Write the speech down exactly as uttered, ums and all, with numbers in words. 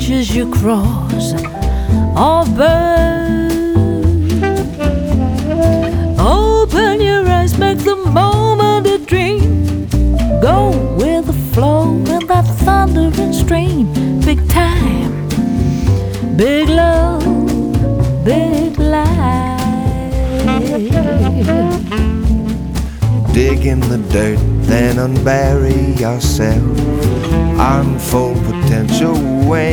bridges you cross or burn. Open your eyes, make the moment a dream. Go with the flow in that thundering stream. Big time, big love, big life. Dig in the dirt, then unbury yourself. On full potential way